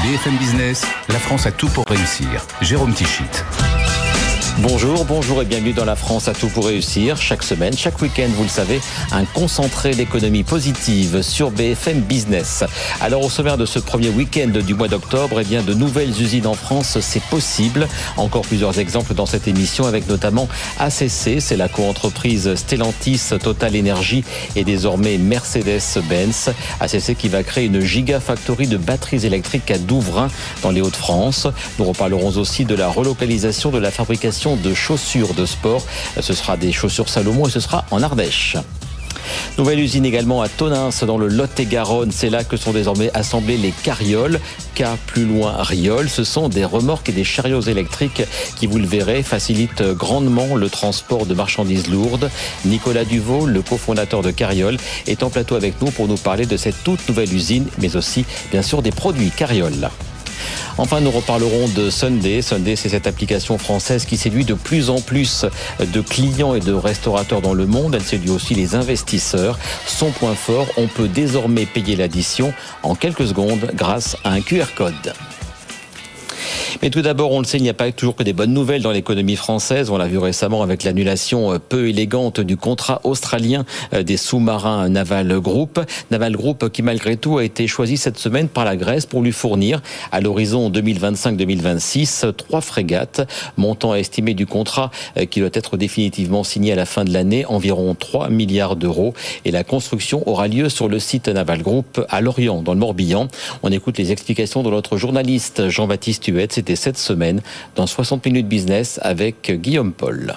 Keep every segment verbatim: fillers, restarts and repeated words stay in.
B F M Business, la France a tout pour réussir. Jérôme Tichit. Bonjour, bonjour et bienvenue dans La France a tout pour réussir. Chaque semaine, chaque week-end, vous le savez, un concentré d'économie positive sur B F M Business. Alors au sommaire de ce premier week-end du mois d'octobre, eh bien de nouvelles usines en France, c'est possible. Encore plusieurs exemples dans cette émission avec notamment A C C, c'est la co-entreprise Stellantis, Total Energy et désormais Mercedes-Benz. A C C qui va créer une gigafactory de batteries électriques à Douvrin dans les Hauts-de-France. Nous reparlerons aussi de la relocalisation de la fabrication de chaussures de sport. Ce sera des chaussures Salomon et ce sera en Ardèche. Nouvelle usine également à Tonneins dans le Lot-et-Garonne. C'est là que sont désormais assemblées les carrioles. K plus loin Riol. Ce sont des remorques et des chariots électriques qui, vous le verrez, facilitent grandement le transport de marchandises lourdes. Nicolas Duvaux, le cofondateur de Carriol, est en plateau avec nous pour nous parler de cette toute nouvelle usine, mais aussi, bien sûr, des produits Carriol. Enfin, nous reparlerons de Sunday. Sunday, c'est cette application française qui séduit de plus en plus de clients et de restaurateurs dans le monde. Elle séduit aussi les investisseurs. Son point fort, on peut désormais payer l'addition en quelques secondes grâce à un Q R code. Mais tout d'abord, on le sait, il n'y a pas toujours que des bonnes nouvelles dans l'économie française. On l'a vu récemment avec l'annulation peu élégante du contrat australien des sous-marins Naval Group. Naval Group qui, malgré tout, a été choisi cette semaine par la Grèce pour lui fournir, à l'horizon deux mille vingt-cinq deux mille vingt-six, trois frégates. Montant estimé du contrat qui doit être définitivement signé à la fin de l'année, environ trois milliards d'euros. Et la construction aura lieu sur le site Naval Group à Lorient, dans le Morbihan. On écoute les explications de notre journaliste Jean-Baptiste Huette. C'était cette semaine dans soixante minutes business avec Guillaume Paul.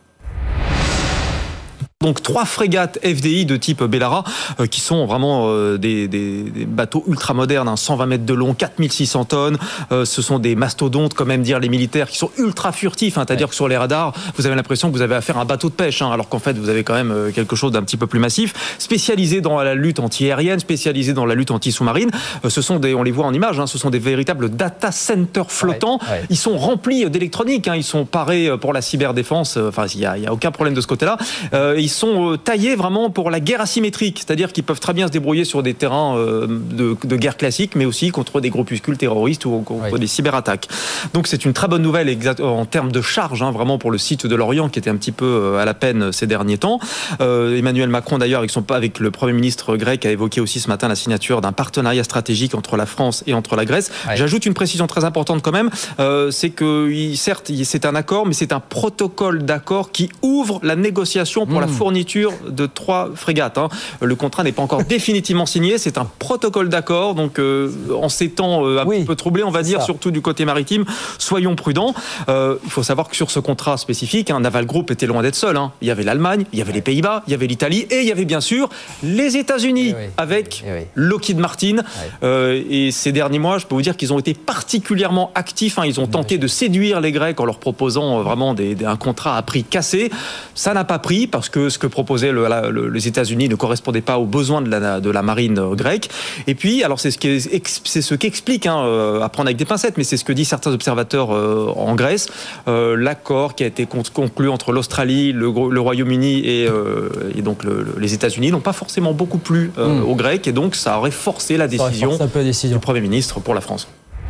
Donc trois frégates F D I de type Bellara euh, qui sont vraiment euh, des, des, des bateaux ultra modernes, hein, cent vingt mètres de long, quatre mille six cents tonnes. Euh, ce sont des mastodontes, quand même dire les militaires, qui sont ultra furtifs. Hein, c'est-à-dire ouais. que sur les radars, vous avez l'impression que vous avez affaire à un bateau de pêche, hein, alors qu'en fait vous avez quand même euh, quelque chose d'un petit peu plus massif. Spécialisé dans la lutte anti-aérienne, spécialisé dans la lutte anti-sous-marine. Euh, ce sont des, on les voit en image, hein, ce sont des véritables data centers flottants. Ouais, ouais. Ils sont remplis d'électronique, hein, ils sont parés pour la cyberdéfense. Enfin, il y a, il y a aucun problème de ce côté-là. Euh, ils sont taillés vraiment pour la guerre asymétrique, c'est-à-dire qu'ils peuvent très bien se débrouiller sur des terrains de, de guerre classique, mais aussi contre des groupuscules terroristes ou contre oui. des cyberattaques. Donc c'est une très bonne nouvelle exact, en termes de charge, hein, vraiment pour le site de Lorient qui était un petit peu à la peine ces derniers temps. Euh, Emmanuel Macron d'ailleurs, avec, son, avec le Premier ministre grec, a évoqué aussi ce matin la signature d'un partenariat stratégique entre la France et entre la Grèce. Oui. J'ajoute une précision très importante quand même, euh, c'est que certes c'est un accord, mais c'est un protocole d'accord qui ouvre la négociation pour mmh. la fourniture de trois frégates. Hein. Le contrat n'est pas encore définitivement signé, c'est un protocole d'accord, donc euh, en ces temps euh, un oui, peu troublés, on va dire, ça. Surtout du côté maritime, soyons prudents. Euh, il faut savoir que sur ce contrat spécifique, hein, Naval Group était loin d'être seul. Hein. Il y avait l'Allemagne, il y avait les Pays-Bas, il y avait l'Italie et il y avait bien sûr les États-Unis oui, oui. avec oui, oui. Lockheed Martin. Oui. Euh, et ces derniers mois, je peux vous dire qu'ils ont été particulièrement actifs. Hein. Ils ont tenté de séduire les Grecs en leur proposant euh, vraiment des, des, un contrat à prix cassé. Ça n'a pas pris parce que ce que proposait Le, la, le, les États-Unis ne correspondaient pas aux besoins de la, de la marine grecque. Et puis, alors c'est ce qui est, c'est ce qu'explique, hein, à prendre avec des pincettes, mais c'est ce que disent certains observateurs euh, en Grèce. Euh, l'accord qui a été conclu entre l'Australie, le, le Royaume-Uni et, euh, et donc le, le, les États-Unis n'ont pas forcément beaucoup plu euh, mmh. aux Grecs, et donc ça aurait forcé la décision, forcé un peu la décision du Premier ministre pour la France.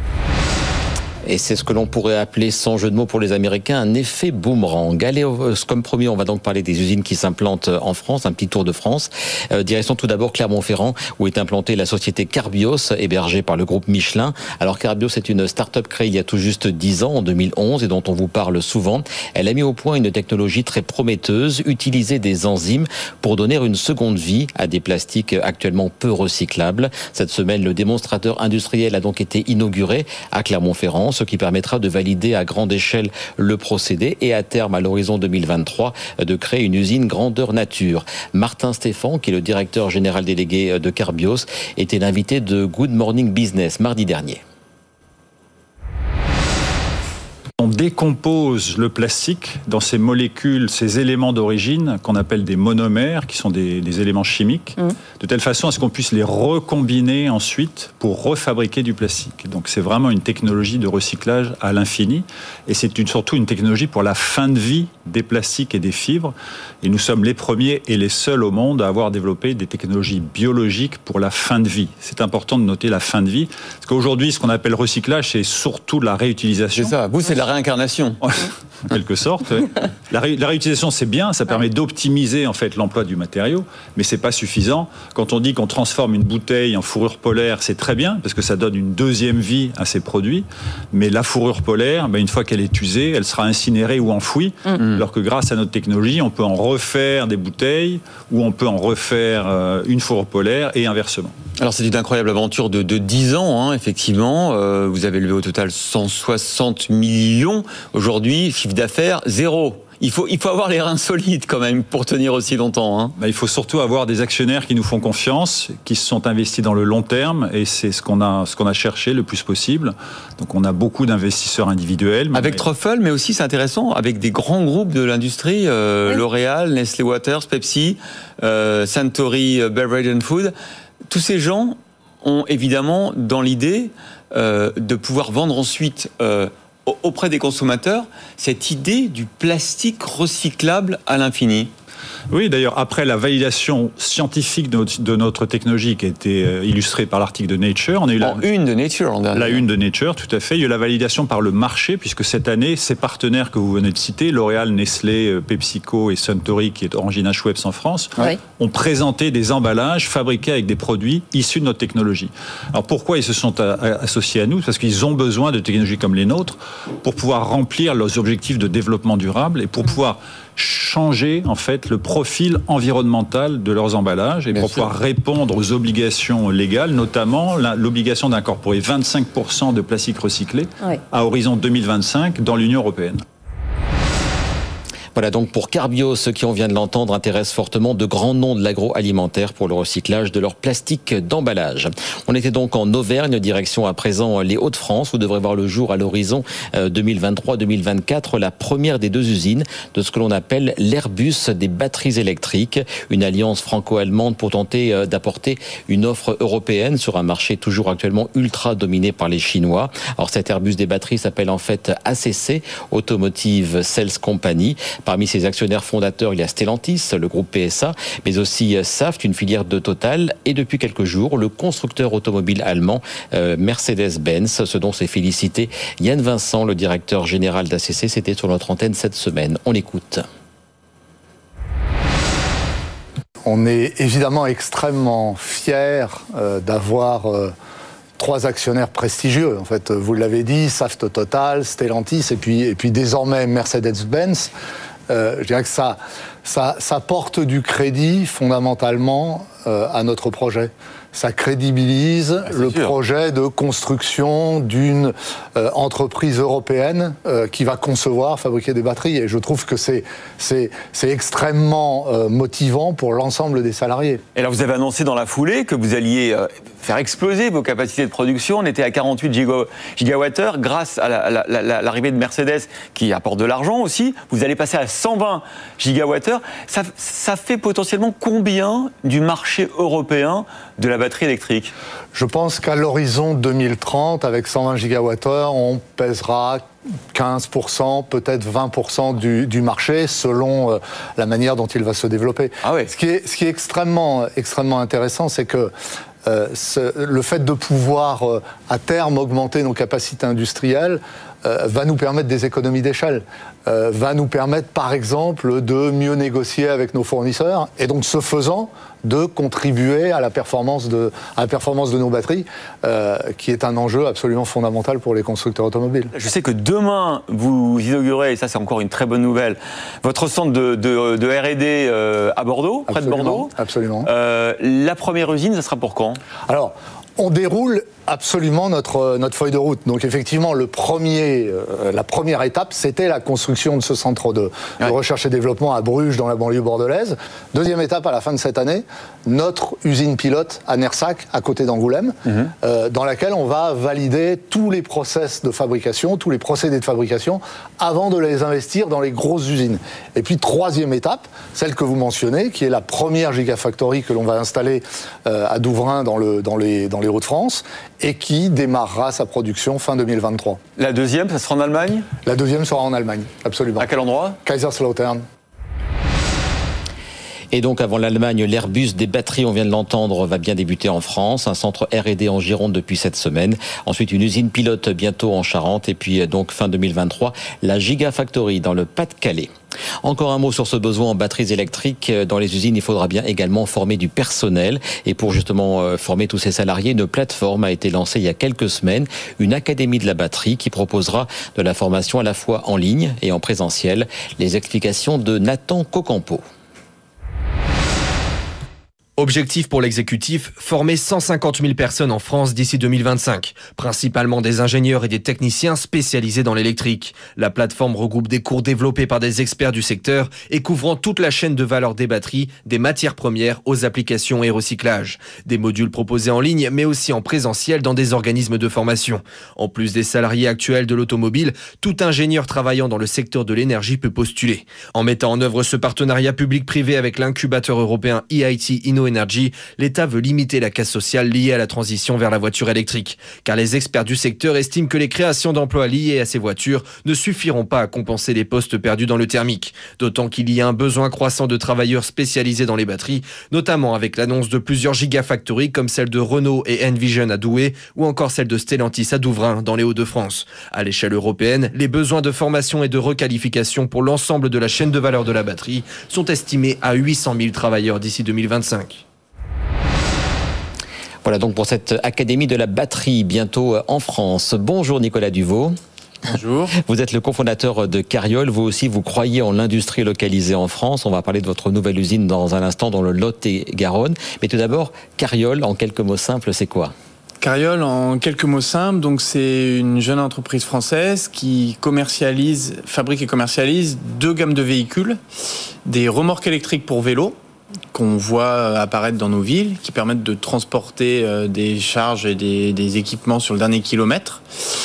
Et c'est ce que l'on pourrait appeler, sans jeu de mots pour les Américains, un effet boomerang. Allez, comme promis, on va donc parler des usines qui s'implantent en France, un petit tour de France. Euh, direction tout d'abord Clermont-Ferrand, où est implantée la société Carbios, hébergée par le groupe Michelin. Alors Carbios est une start-up créée il y a tout juste dix ans, en deux mille onze, et dont on vous parle souvent. Elle a mis au point une technologie très prometteuse, utiliser des enzymes pour donner une seconde vie à des plastiques actuellement peu recyclables. Cette semaine, le démonstrateur industriel a donc été inauguré à Clermont-Ferrand, ce qui permettra de valider à grande échelle le procédé et à terme, à l'horizon deux mille vingt-trois, de créer une usine grandeur nature. Martin Stéphan, qui est le directeur général délégué de Carbios, était l'invité de Good Morning Business mardi dernier. On décompose le plastique dans ces molécules, ces éléments d'origine qu'on appelle des monomères, qui sont des, des éléments chimiques, mmh. de telle façon à ce qu'on puisse les recombiner ensuite pour refabriquer du plastique. Donc c'est vraiment une technologie de recyclage à l'infini, et c'est une, surtout une technologie pour la fin de vie des plastiques et des fibres. Et nous sommes les premiers et les seuls au monde à avoir développé des technologies biologiques pour la fin de vie. C'est important de noter la fin de vie. Parce qu'aujourd'hui, ce qu'on appelle recyclage, c'est surtout la réutilisation. C'est ça. Vous, c'est de la réincarnation. En quelque sorte. Oui. La, ré, la réutilisation, c'est bien. Ça permet d'optimiser en fait l'emploi du matériau. Mais c'est pas suffisant. Quand on dit qu'on transforme une bouteille en fourrure polaire, c'est très bien parce que ça donne une deuxième vie à ces produits. Mais la fourrure polaire, ben, une fois qu'elle est usée, elle sera incinérée ou enfouie. Mmh. Alors que grâce à notre technologie, on peut en refaire des bouteilles ou on peut en refaire euh, une fourrure polaire et inversement. Alors c'est une incroyable aventure de, de dix ans, hein, effectivement. Euh, vous avez levé au total cent soixante millions. Aujourd'hui, chiffre d'affaires, zéro. Il faut, il faut avoir les reins solides quand même pour tenir aussi longtemps. Hein. Ben, il faut surtout avoir des actionnaires qui nous font confiance, qui se sont investis dans le long terme, et c'est ce qu'on a, ce qu'on a cherché le plus possible. Donc on a beaucoup d'investisseurs individuels. Avec mais... Truffle, mais aussi c'est intéressant, avec des grands groupes de l'industrie, euh, oui. L'Oréal, Nestlé Waters, Pepsi, euh, Suntory, Beverage and Food. Tous ces gens ont évidemment dans l'idée euh, de pouvoir vendre ensuite euh, auprès des consommateurs cette idée du plastique recyclable à l'infini. Oui, d'ailleurs, après la validation scientifique de notre, de notre technologie qui a été illustrée par l'article de Nature, on a eu la, en une de Nature, en dernier. La une de Nature, tout à fait. Il y a eu la validation par le marché, puisque cette année, ces partenaires que vous venez de citer, L'Oréal, Nestlé, PepsiCo et Suntory, qui est Orangina Schweppes en France, oui. ont présenté des emballages fabriqués avec des produits issus de notre technologie. Alors pourquoi ils se sont a, a, associés à nous ? Parce qu'ils ont besoin de technologies comme les nôtres pour pouvoir remplir leurs objectifs de développement durable et pour pouvoir changer en fait le profil environnemental de leurs emballages et Bien pour sûr. pouvoir répondre aux obligations légales, notamment l'obligation d'incorporer vingt-cinq pour cent de plastique recyclé oui. à horizon deux mille vingt-cinq dans l'Union européenne. Voilà donc pour Carbios, ce qui on vient de l'entendre intéresse fortement de grands noms de l'agroalimentaire pour le recyclage de leur plastique d'emballage. On était donc en Auvergne, direction à présent les Hauts-de-France, où devrait voir le jour à l'horizon deux mille vingt-trois deux mille vingt-quatre la première des deux usines de ce que l'on appelle l'Airbus des batteries électriques, une alliance franco-allemande pour tenter d'apporter une offre européenne sur un marché toujours actuellement ultra dominé par les Chinois. Alors cet Airbus des batteries s'appelle en fait A C C, Automotive Sales Company. Parmi ses actionnaires fondateurs, il y a Stellantis, le groupe P S A, mais aussi Saft, une filière de Total, et depuis quelques jours, le constructeur automobile allemand euh, Mercedes-Benz, ce dont s'est félicité Yann Vincent, le directeur général d'A C C. C'était sur notre antenne cette semaine. On l'écoute. On est évidemment extrêmement fiers euh, d'avoir... Euh trois actionnaires prestigieux, en fait, vous l'avez dit, Saft Total, Stellantis et puis, et puis désormais Mercedes-Benz. Euh, je dirais que ça, ça, ça porte du crédit fondamentalement euh, à notre projet. Ça crédibilise ah, le sûr. projet de construction d'une euh, entreprise européenne euh, qui va concevoir, fabriquer des batteries. Et je trouve que c'est, c'est, c'est extrêmement euh, motivant pour l'ensemble des salariés. Et alors vous avez annoncé dans la foulée que vous alliez euh, faire exploser vos capacités de production. On était à quarante-huit gigawattheures grâce à, la, à, la, à la, l'arrivée de Mercedes qui apporte de l'argent aussi. Vous allez passer à cent vingt gigawattheures. Ça, ça fait potentiellement combien du marché européen de la batterie électrique ? Je pense qu'à l'horizon deux mille trente, avec cent vingt gigawattheures, on pèsera quinze pour cent, peut-être vingt pour cent du, du marché, selon euh, la manière dont il va se développer. Ah oui. Ce qui est, ce qui est extrêmement, extrêmement intéressant, c'est que euh, ce, le fait de pouvoir, euh, à terme, augmenter nos capacités industrielles euh, va nous permettre des économies d'échelle. Euh, va nous permettre, par exemple, de mieux négocier avec nos fournisseurs et donc, ce faisant, de contribuer à la performance de, à la performance de nos batteries, euh, qui est un enjeu absolument fondamental pour les constructeurs automobiles. Je sais que demain, vous inaugurez, et ça c'est encore une très bonne nouvelle, votre centre de, de, de R et D euh, à Bordeaux, près absolument, de Bordeaux. Absolument. Euh, la première usine, ça sera pour quand ? Alors, on déroule absolument notre, notre feuille de route. Donc effectivement, le premier, euh, la première étape, c'était la construction de ce centre de, ouais. de recherche et développement à Bruges, dans la banlieue bordelaise. Deuxième étape, à la fin de cette année, notre usine pilote à Nersac, à côté d'Angoulême, mmh. euh, dans laquelle on va valider tous les process de fabrication, tous les procédés de fabrication, avant de les investir dans les grosses usines. Et puis, troisième étape, celle que vous mentionnez, qui est la première gigafactory que l'on va installer euh, à Douvrin, dans, le, dans, les, dans les Hauts-de-France, et qui démarrera sa production fin deux mille vingt-trois. La deuxième, ça sera en Allemagne ? La deuxième sera en Allemagne, absolument. À quel endroit ? Kaiserslautern. Et donc avant l'Allemagne, l'Airbus des batteries, on vient de l'entendre, va bien débuter en France. Un centre R et D en Gironde depuis cette semaine. Ensuite une usine pilote bientôt en Charente. Et puis donc fin deux mille vingt-trois, la Gigafactory dans le Pas-de-Calais. Encore un mot sur ce besoin en batteries électriques. Dans les usines, il faudra bien également former du personnel. Et pour justement former tous ces salariés, une plateforme a été lancée il y a quelques semaines, une académie de la batterie qui proposera de la formation à la fois en ligne et en présentiel. Les explications de Nathan Cocampo. Objectif pour l'exécutif, former cent cinquante mille personnes en France d'ici deux mille vingt-cinq, principalement des ingénieurs et des techniciens spécialisés dans l'électrique. La plateforme regroupe des cours développés par des experts du secteur et couvrant toute la chaîne de valeur des batteries, des matières premières aux applications et recyclage. Des modules proposés en ligne mais aussi en présentiel dans des organismes de formation. En plus des salariés actuels de l'automobile, tout ingénieur travaillant dans le secteur de l'énergie peut postuler. En mettant en œuvre ce partenariat public-privé avec l'incubateur européen E I T Inno Energy, l'État veut limiter la casse sociale liée à la transition vers la voiture électrique. Car les experts du secteur estiment que les créations d'emplois liées à ces voitures ne suffiront pas à compenser les postes perdus dans le thermique. D'autant qu'il y a un besoin croissant de travailleurs spécialisés dans les batteries, notamment avec l'annonce de plusieurs gigafactories comme celle de Renault et Envision à Douai ou encore celle de Stellantis à Douvrin dans les Hauts-de-France. À l'échelle européenne, les besoins de formation et de requalification pour l'ensemble de la chaîne de valeur de la batterie sont estimés à huit cent mille travailleurs d'ici deux mille vingt-cinq. Voilà donc pour cette Académie de la batterie, bientôt en France. Bonjour Nicolas Duvaux. Bonjour. Vous êtes le cofondateur de Cariol. Vous aussi, vous croyez en l'industrie localisée en France. On va parler de votre nouvelle usine dans un instant dans le Lot-et-Garonne. Mais tout d'abord, Cariol, en quelques mots simples, c'est quoi ? Cariol, en quelques mots simples, donc c'est une jeune entreprise française qui commercialise, fabrique et commercialise deux gammes de véhicules, des remorques électriques pour vélo, qu'on voit apparaître dans nos villes, qui permettent de transporter des charges et des, des équipements sur le dernier kilomètre.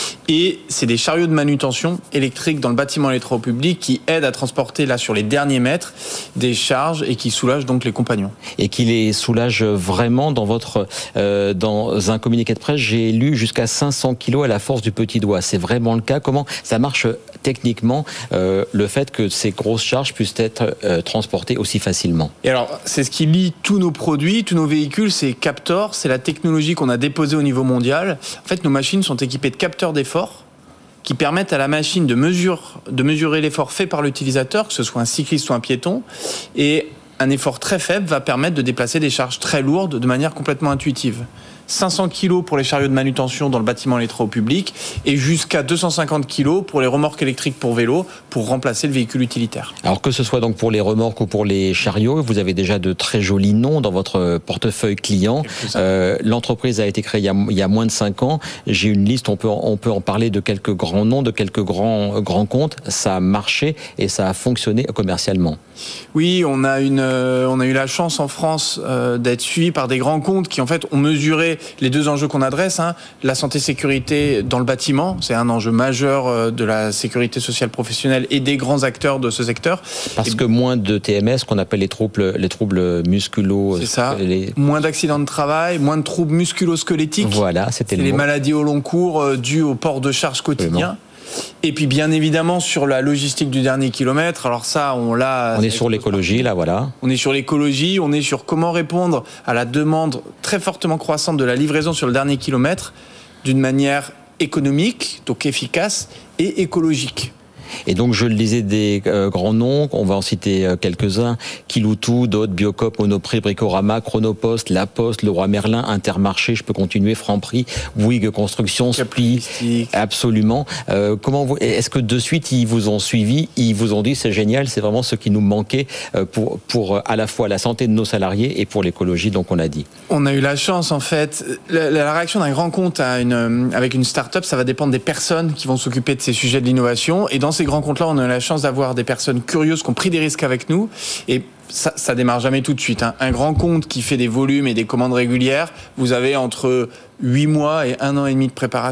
Et c'est des chariots de manutention électriques dans le bâtiment électropublic qui aident à transporter, là, sur les derniers mètres, des charges et qui soulagent donc les compagnons. Et qui les soulagent vraiment dans votre, euh, dans un communiqué de presse, j'ai lu jusqu'à cinq cents kilos à la force du petit doigt. C'est vraiment le cas? Comment ça marche techniquement, euh, le fait que ces grosses charges puissent être euh, transportées aussi facilement? Et alors, c'est ce qui lie tous nos produits, tous nos véhicules, c'est Captor, c'est la technologie qu'on a déposée au niveau mondial. En fait, nos machines sont équipées de capteurs d'effort qui permettent à la machine de, mesure, de mesurer l'effort fait par l'utilisateur, que ce soit un cycliste ou un piéton, et un effort très faible va permettre de déplacer des charges très lourdes de manière complètement intuitive. cinq cents kilos pour les chariots de manutention dans le bâtiment électropublic et jusqu'à deux cent cinquante kilos pour les remorques électriques pour vélo pour remplacer le véhicule utilitaire. Alors que ce soit donc pour les remorques ou pour les chariots, vous avez déjà de très jolis noms dans votre portefeuille client. Euh, l'entreprise a été créée il y a, il y a moins de cinq ans. J'ai une liste, on peut, on peut en parler de quelques grands noms, de quelques grands, grands comptes. Ça a marché et ça a fonctionné commercialement. Oui, on a, une, euh, on a eu la chance en France euh, d'être suivi par des grands comptes qui en fait ont mesuré les deux enjeux qu'on adresse, hein, la santé-sécurité dans le bâtiment, c'est un enjeu majeur de la sécurité sociale professionnelle et des grands acteurs de ce secteur. Parce et que moins de T M S, qu'on appelle les troubles, les troubles musculo... C'est ça, les... moins d'accidents de travail, moins de troubles musculo-squelettiques. Voilà, c'était le les mot. maladies au long cours euh, dues au port de charge quotidien. Vraiment. Et puis bien évidemment sur la logistique du dernier kilomètre, alors ça on l'a... On est sur l'écologie là, voilà. On est sur l'écologie, on est sur comment répondre à la demande très fortement croissante de la livraison sur le dernier kilomètre d'une manière économique, donc efficace et écologique. Et donc je le disais des euh, grands noms, on va en citer euh, quelques-uns, Kiloutou, Dot, Biocop, Monoprix, Bricorama, Chronopost, La Poste, Leroy Merlin, Intermarché, je peux continuer, Franprix, Bouygues Construction, Spi, absolument. Euh, comment vous, est-ce que de suite ils vous ont suivi, ils vous ont dit c'est génial, c'est vraiment ce qui nous manquait euh, pour, pour à la fois la santé de nos salariés et pour l'écologie, donc on a dit. On a eu la chance en fait, la, la réaction d'un grand compte à une, avec une start-up, ça va dépendre des personnes qui vont s'occuper de ces sujets de l'innovation, et dans ces grands comptes-là, on a eu la chance d'avoir des personnes curieuses qui ont pris des risques avec nous, et ça, ça démarre jamais tout de suite. Hein. Un grand compte qui fait des volumes et des commandes régulières, vous avez entre huit mois et un an et demi de préparation.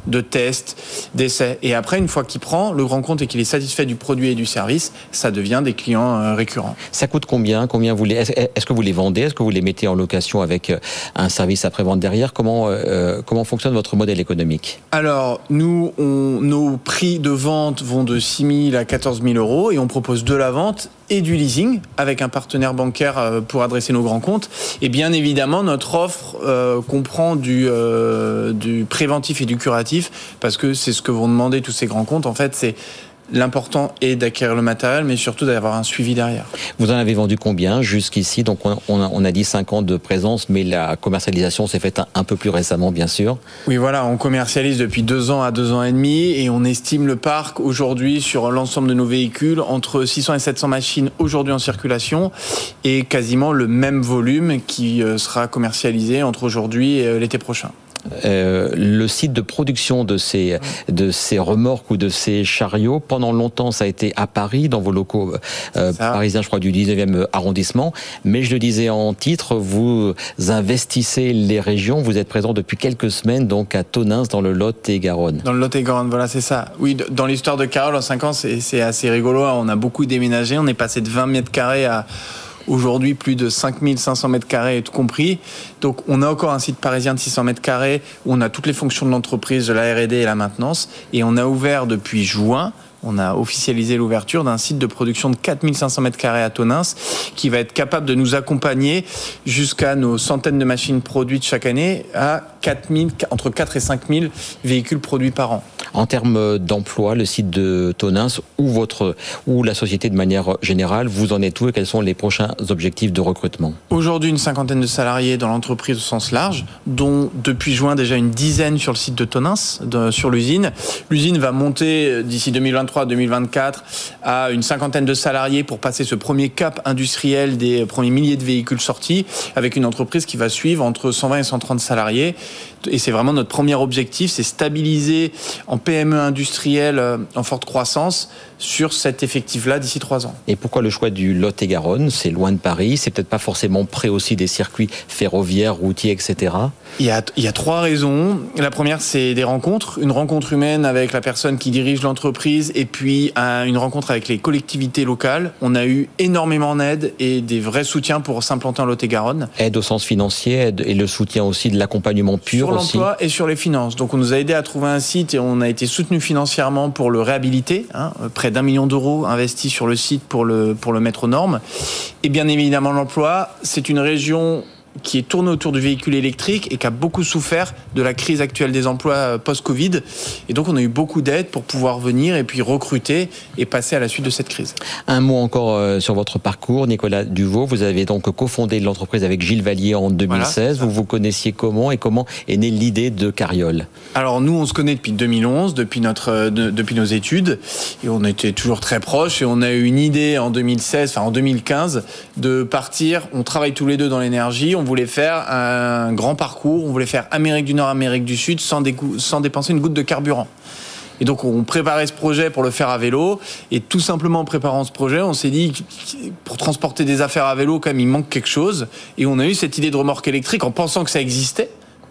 de tests, d'essais. Et après, une fois qu'il prend le grand compte et qu'il est satisfait du produit et du service, ça devient des clients euh, récurrents. Ça coûte combien, combien vous les, est-ce, est-ce que vous les vendez? Est-ce que vous les mettez en location avec un service après-vente derrière? Comment, euh, comment fonctionne votre modèle économique? Alors, nous, on, nos prix de vente vont de six mille à quatorze mille euros et on propose de la vente et du leasing avec un partenaire bancaire pour adresser nos grands comptes. Et bien évidemment, notre offre euh, comprend du, euh, du préventif et du curatif parce que c'est ce que vont demander tous ces grands comptes. En fait, c'est l'important est d'acquérir le matériel, mais surtout d'avoir un suivi derrière. Vous en avez vendu combien jusqu'ici? Donc on a, on a dit cinq ans de présence, mais la commercialisation s'est faite un, un peu plus récemment, bien sûr. Oui, voilà, on commercialise depuis deux ans à deux ans et demi, et on estime le parc aujourd'hui sur l'ensemble de nos véhicules entre six cents et sept cents machines aujourd'hui en circulation, et quasiment le même volume qui sera commercialisé entre aujourd'hui et l'été prochain. Euh, le site de production de ces, de ces remorques ou de ces chariots, pendant longtemps, ça a été à Paris, dans vos locaux euh, parisiens, je crois, du dix-neuvième arrondissement. Mais je le disais en titre, vous investissez les régions. Vous êtes présent depuis quelques semaines, donc à Tonneins, dans le Lot-et-Garonne. Dans le Lot-et-Garonne, voilà, c'est ça. Oui, dans l'histoire de Carriol, en cinq ans, c'est, c'est assez rigolo. On a beaucoup déménagé. On est passé de vingt mètres carrés à aujourd'hui plus de cinq mille cinq cents mètres carrés, tout compris. Donc on a encore un site parisien de six cents mètres carrés où on a toutes les fonctions de l'entreprise, de la R et D et la maintenance. Et on a ouvert depuis juin, on a officialisé l'ouverture d'un site de production de quatre mille cinq cents mètres carrés à Tonneins qui va être capable de nous accompagner jusqu'à nos centaines de machines produites chaque année à quatre mille, entre quatre et cinq mille véhicules produits par an. En termes d'emploi, le site de Tonneins ou votre ou la société de manière générale, vous en êtes où et quels sont les prochains objectifs de recrutement? Aujourd'hui, une cinquantaine de salariés dans l'entreprise au sens large, dont depuis juin déjà une dizaine sur le site de Tonneins, de, sur l'usine. L'usine va monter d'ici deux mille vingt-trois deux mille vingt-quatre à une cinquantaine de salariés pour passer ce premier cap industriel des premiers milliers de véhicules sortis, avec une entreprise qui va suivre entre cent vingt et cent trente salariés. Et c'est vraiment notre premier objectif, c'est stabiliser en P M E industrielle en forte croissance sur cet effectif-là d'ici trois ans. Et pourquoi le choix du Lot-et-Garonne? C'est loin de Paris, c'est peut-être pas forcément près aussi des circuits ferroviaires, routiers, et cetera. Il y a, il y a trois raisons. La première, c'est des rencontres. Une rencontre humaine avec la personne qui dirige l'entreprise et puis une rencontre avec les collectivités locales. On a eu énormément d'aide et des vrais soutiens pour s'implanter en Lot-et-Garonne. Aide au sens financier aide et le soutien aussi de l'accompagnement pur sur aussi. l'emploi et sur les finances. Donc on nous a aidé à trouver un site et on a été soutenu financièrement pour le réhabiliter. Hein, près d'un million d'euros investis sur le site pour le, pour le mettre aux normes. Et bien évidemment l'emploi, c'est une région qui est tournée autour du véhicule électrique et qui a beaucoup souffert de la crise actuelle des emplois post-Covid. Et donc, on a eu beaucoup d'aide pour pouvoir venir et puis recruter et passer à la suite de cette crise. Un mot encore sur votre parcours, Nicolas Duvaux. Vous avez donc cofondé l'entreprise avec Gilles Vallier en deux mille seize. Voilà, vous vous connaissiez comment et comment est née l'idée de Carriol? Alors, nous, on se connaît depuis deux mille onze, depuis, notre, de, depuis nos études. Et on était toujours très proches. Et on a eu une idée en deux mille seize, enfin en deux mille quinze, de partir. On travaille tous les deux dans l'énergie. On voulait faire un grand parcours, on voulait faire Amérique du Nord, Amérique du Sud sans, dégou- sans dépenser une goutte de carburant. Et donc on préparait ce projet pour le faire à vélo, et tout simplement en préparant ce projet, on s'est dit pour transporter des affaires à vélo, quand même il manque quelque chose, et on a eu cette idée de remorque électrique en pensant que ça existait.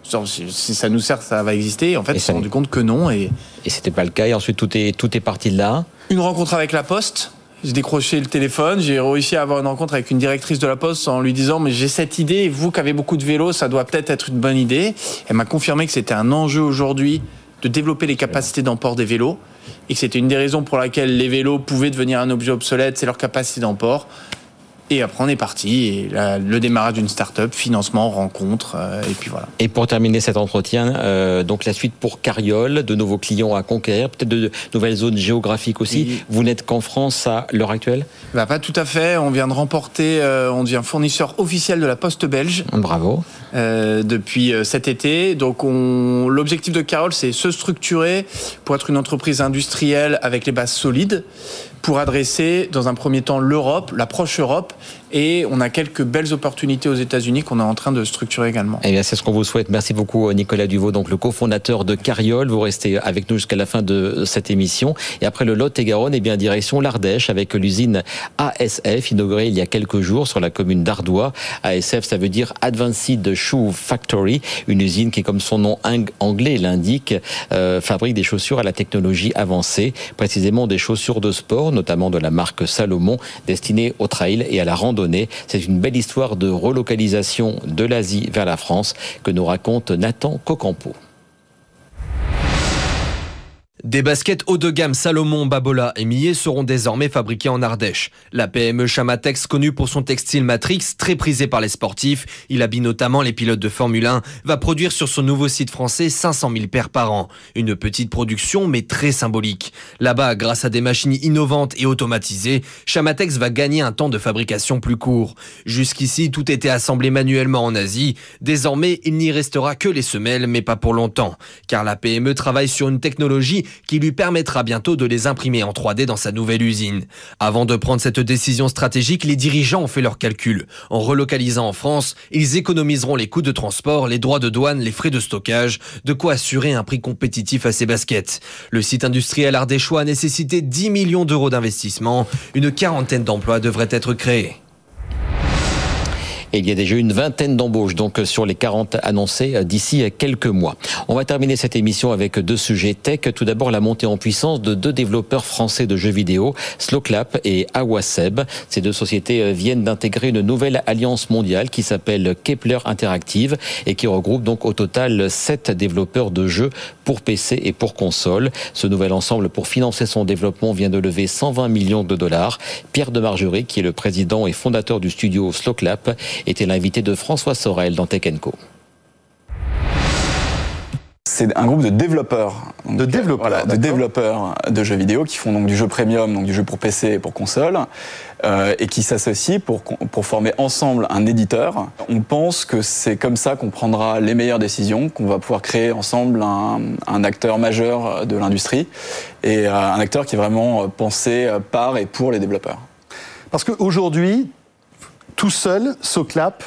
Si ça nous sert, ça va exister. Et en fait, on s'est rendu compte que non. Et, et c'était pas le cas. Et ensuite, tout est, tout est parti de là. Une rencontre avec la Poste. J'ai décroché le téléphone, j'ai réussi à avoir une rencontre avec une directrice de la Poste en lui disant « mais j'ai cette idée, et vous qui avez beaucoup de vélos, ça doit peut-être être une bonne idée ». Elle m'a confirmé que c'était un enjeu aujourd'hui de développer les capacités d'emport des vélos et que c'était une des raisons pour laquelle les vélos pouvaient devenir un objet obsolète, c'est leur capacité d'emport. Et après, on est parti. Et là, le démarrage d'une start-up, financement, rencontre, euh, et puis voilà. Et pour terminer cet entretien, euh, donc la suite pour Carriol, de nouveaux clients à conquérir, peut-être de nouvelles zones géographiques aussi. Et vous n'êtes qu'en France à l'heure actuelle? Bah, pas tout à fait. On vient de remporter, euh, on devient fournisseur officiel de la Poste belge. Bravo. Euh, depuis euh, cet été. Donc, on, l'objectif de Carriol, c'est se structurer pour être une entreprise industrielle avec les bases solides, pour adresser dans un premier temps l'Europe, l'approche Europe, et on a quelques belles opportunités aux États-Unis qu'on est en train de structurer également. Eh bien, c'est ce qu'on vous souhaite. Merci beaucoup, Nicolas Duvaux, donc le cofondateur de Cariol. Vous restez avec nous jusqu'à la fin de cette émission. Et après le Lot-et-Garonne, eh bien, direction l'Ardèche avec l'usine A S F, inaugurée il y a quelques jours sur la commune d'Ardois. A S F, ça veut dire Advanced Shoe Factory, une usine qui, comme son nom anglais l'indique, euh, fabrique des chaussures à la technologie avancée, précisément des chaussures de sport, notamment de la marque Salomon, destinées au trail et à la randonnée. C'est une belle histoire de relocalisation de l'Asie vers la France que nous raconte Nathan Cocampo. Des baskets haut de gamme Salomon, Babolat et Millet seront désormais fabriquées en Ardèche. La P M E Chamatex, connue pour son textile Matrix, très prisé par les sportifs, il habille notamment les pilotes de Formule un, va produire sur son nouveau site français cinq cent mille paires par an. Une petite production, mais très symbolique. Là-bas, grâce à des machines innovantes et automatisées, Chamatex va gagner un temps de fabrication plus court. Jusqu'ici, tout était assemblé manuellement en Asie. Désormais, il n'y restera que les semelles, mais pas pour longtemps. Car la P M E travaille sur une technologie qui lui permettra bientôt de les imprimer en trois D dans sa nouvelle usine. Avant de prendre cette décision stratégique, les dirigeants ont fait leurs calculs. En relocalisant en France, ils économiseront les coûts de transport, les droits de douane, les frais de stockage, de quoi assurer un prix compétitif à ces baskets. Le site industriel ardéchois a nécessité dix millions d'euros d'investissement. Une quarantaine d'emplois devraient être créés. Et il y a déjà une vingtaine d'embauches donc sur les quarante annoncées d'ici quelques mois. On va terminer cette émission avec deux sujets tech. Tout d'abord, la montée en puissance de deux développeurs français de jeux vidéo, Sloclap et Awaseb. Ces deux sociétés viennent d'intégrer une nouvelle alliance mondiale qui s'appelle Kepler Interactive et qui regroupe donc au total sept développeurs de jeux pour P C et pour console. Ce nouvel ensemble, pour financer son développement, vient de lever cent vingt millions de dollars. Pierre de Margerie, qui est le président et fondateur du studio Sloclap, était l'invité de François Sorel dans Tech and Co. C'est un groupe de développeurs, donc, de développeurs, voilà, de développeurs de jeux vidéo qui font donc du jeu premium, donc du jeu pour P C et pour console, euh, et qui s'associent pour pour former ensemble un éditeur. On pense que c'est comme ça qu'on prendra les meilleures décisions, qu'on va pouvoir créer ensemble un, un acteur majeur de l'industrie et euh, un acteur qui est vraiment pensé par et pour les développeurs. Parce qu'aujourd'hui, tout seul, Sloclap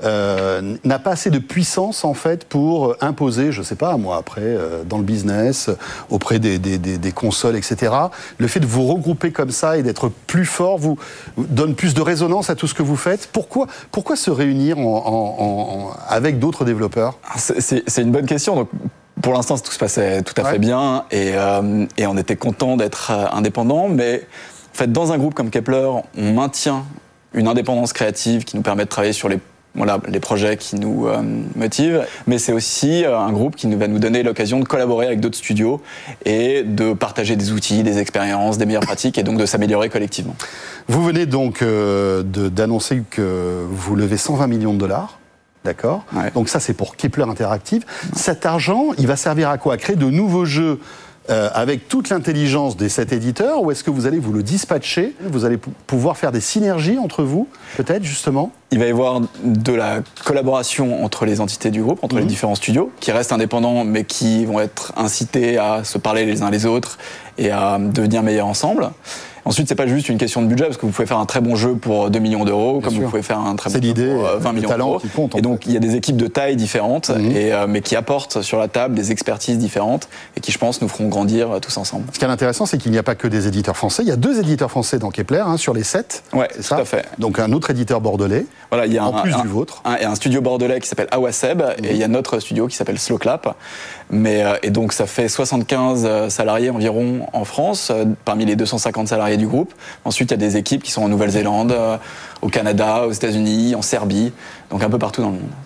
euh, n'a pas assez de puissance en fait pour imposer, je sais pas moi après euh, dans le business, auprès des, des, des, des consoles, et cetera. Le fait de vous regrouper comme ça et d'être plus fort vous, vous donne plus de résonance à tout ce que vous faites. Pourquoi, pourquoi se réunir en, en, en, avec d'autres développeurs ? c'est, c'est, c'est une bonne question. Donc, pour l'instant, tout se passait tout à fait ouais. bien et, euh, et on était content d'être indépendant, mais en fait, dans un groupe comme Kepler, on maintient une indépendance créative qui nous permet de travailler sur les, voilà, les projets qui nous euh, motivent, mais c'est aussi euh, un groupe qui nous, va nous donner l'occasion de collaborer avec d'autres studios et de partager des outils, des expériences, des meilleures pratiques et donc de s'améliorer collectivement. Vous venez donc euh, de, d'annoncer que vous levez cent vingt millions de dollars, d'accord ? Ouais. Donc ça c'est pour Kepler Interactive. Ouais. Cet argent, il va servir à quoi ? À créer de nouveaux jeux Euh, avec toute l'intelligence des sept éditeurs, ou est-ce que vous allez vous le dispatcher ? Vous allez p- pouvoir faire des synergies entre vous, peut-être, justement ? Il va y avoir de la collaboration entre les entités du groupe, entre mmh. les différents studios, qui restent indépendants, mais qui vont être incités à se parler les uns les autres et à devenir meilleurs ensemble. Ensuite, c'est pas juste une question de budget, parce que vous pouvez faire un très bon jeu pour deux millions d'euros, Bien comme sûr. Vous pouvez faire un très c'est bon l'idée, jeu pour vingt millions d'euros. Compte, et donc, il y a des équipes de tailles différentes, mmh. et, euh, mais qui apportent sur la table des expertises différentes, et qui, je pense, nous feront grandir euh, tous ensemble. Ce qui est intéressant, c'est qu'il n'y a pas que des éditeurs français. Il y a deux éditeurs français dans Kepler, hein, sur les sept. Ouais, c'est tout ça à fait. Donc, un autre éditeur bordelais, voilà, il y a en un, plus un, du vôtre. Un, et un studio bordelais qui s'appelle Awaseb, mmh. et il y a notre studio qui s'appelle Sloclap. Mais, euh, et donc, ça fait soixante-quinze salariés environ en France, euh, parmi les deux cent cinquante salariés du groupe. Ensuite, il y a des équipes qui sont en Nouvelle-Zélande, euh, au Canada, aux États-Unis, en Serbie, donc un peu partout dans le monde.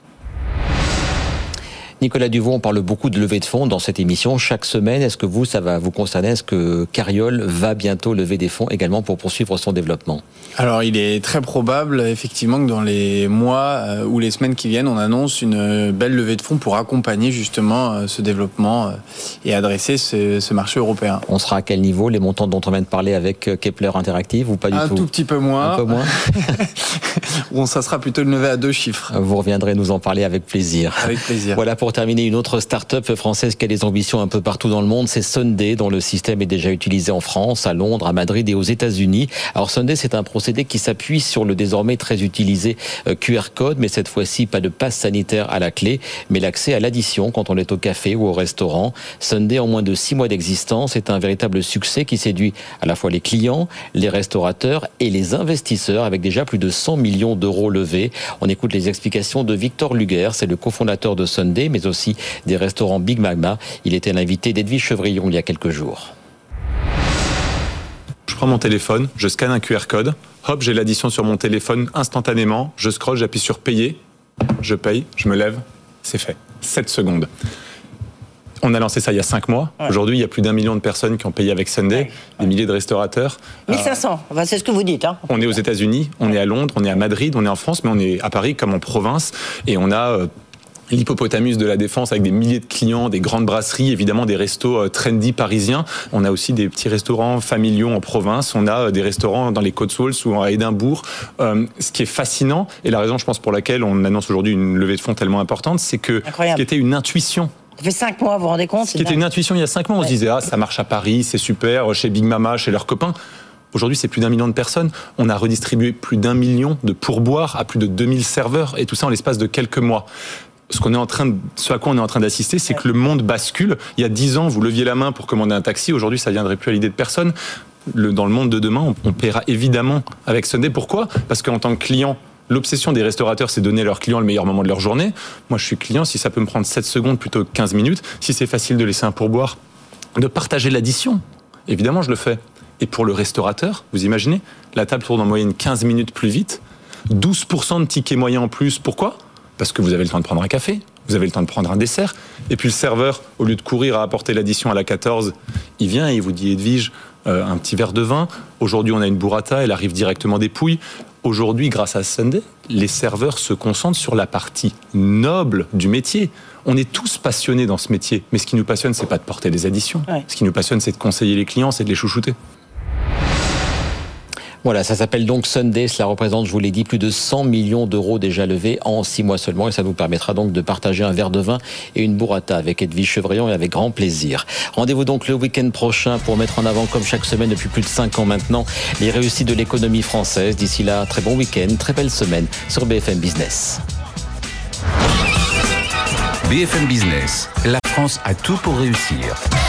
Nicolas Duvaux, on parle beaucoup de levée de fonds dans cette émission chaque semaine. Est-ce que vous, ça va vous concerner ? Est-ce que Cariol va bientôt lever des fonds également pour poursuivre son développement ? Alors, il est très probable, effectivement, que dans les mois ou les semaines qui viennent, on annonce une belle levée de fonds pour accompagner justement ce développement et adresser ce, ce marché européen. On sera à quel niveau ? Les montants dont on vient de parler avec Kepler Interactive ou pas du Un tout ? Un tout petit peu moins. Un peu moins. Bon, ça sera plutôt une levée à deux chiffres. Vous reviendrez nous en parler avec plaisir. Avec plaisir. Voilà pour pour terminer, une autre start-up française qui a des ambitions un peu partout dans le monde, c'est Sunday, dont le système est déjà utilisé en France, à Londres, à Madrid et aux États-Unis. Alors Sunday, c'est un procédé qui s'appuie sur le désormais très utilisé Q R code, mais cette fois-ci pas de passe sanitaire à la clé, mais l'accès à l'addition quand on est au café ou au restaurant. Sunday, en moins de six mois d'existence, est un véritable succès qui séduit à la fois les clients, les restaurateurs et les investisseurs, avec déjà plus de cent millions d'euros levés. On écoute les explications de Victor Luger, c'est le cofondateur de Sunday, mais aussi des restaurants Big Mama. Il était l'invité d'Edwige Chevrillon il y a quelques jours. Je prends mon téléphone, je scanne un Q R code, hop, j'ai l'addition sur mon téléphone instantanément, je scrolle, j'appuie sur payer, je paye, je me lève, c'est fait. sept secondes. On a lancé ça il y a cinq mois. Ouais. Aujourd'hui, il y a plus d'un million de personnes qui ont payé avec Sunday, ouais. des milliers de restaurateurs. mille cinq cents, euh, enfin, c'est ce que vous dites. Hein. On est aux États-Unis, on ouais. est à Londres, on est à Madrid, on est en France, mais on est à Paris comme en province. Et on a euh, l'hippopotamus de la Défense avec des milliers de clients, des grandes brasseries, évidemment des restos euh, trendy parisiens. On a aussi des petits restaurants familiaux en province. On a euh, des restaurants dans les Cotswolds ou à Édimbourg. Euh, ce qui est fascinant, et la raison, je pense, pour laquelle on annonce aujourd'hui une levée de fonds tellement importante, c'est que Incroyable. ce qui était une intuition. Ça fait cinq mois, vous vous rendez compte? Ce qui était une intuition il y a cinq mois, on ouais. se disait, ah, ça marche à Paris, c'est super, chez Big Mama, chez leurs copains. Aujourd'hui, c'est plus d'un million de personnes. On a redistribué plus d'un million de pourboires à plus de deux mille serveurs, et tout ça en l'espace de quelques mois. Ce, qu'on est en train de, ce à quoi on est en train d'assister, c'est ouais. que le monde bascule. Il y a dix ans, vous leviez la main pour commander un taxi. Aujourd'hui, ça ne viendrait plus à l'idée de personne. Le, dans le monde de demain, on, on paiera évidemment avec Sunday. Pourquoi ? Parce qu'en tant que client, l'obsession des restaurateurs, c'est de donner à leurs clients le meilleur moment de leur journée. Moi, je suis client, si ça peut me prendre sept secondes plutôt que quinze minutes, si c'est facile de laisser un pourboire, de partager l'addition, évidemment, je le fais. Et pour le restaurateur, vous imaginez, la table tourne en moyenne quinze minutes plus vite, douze pour cent de tickets moyens en plus. Pourquoi ? Parce que vous avez le temps de prendre un café, vous avez le temps de prendre un dessert, et puis le serveur, au lieu de courir à apporter l'addition à la quatorze, il vient et il vous dit, Edwige, euh, un petit verre de vin. Aujourd'hui, on a une burrata, elle arrive directement des Pouilles. Aujourd'hui, grâce à Sunday, les serveurs se concentrent sur la partie noble du métier. On est tous passionnés dans ce métier, mais ce qui nous passionne, c'est pas de porter des additions. Ouais. Ce qui nous passionne, c'est de conseiller les clients, c'est de les chouchouter. Voilà, ça s'appelle donc Sunday. Cela représente, je vous l'ai dit, plus de cent millions d'euros déjà levés en six mois seulement. Et ça nous permettra donc de partager un verre de vin et une burrata avec Edwige Chevrillon et avec grand plaisir. Rendez-vous donc le week-end prochain pour mettre en avant, comme chaque semaine depuis plus de cinq ans maintenant, les réussites de l'économie française. D'ici là, très bon week-end, très belle semaine sur B F M Business. B F M Business, la France a tout pour réussir.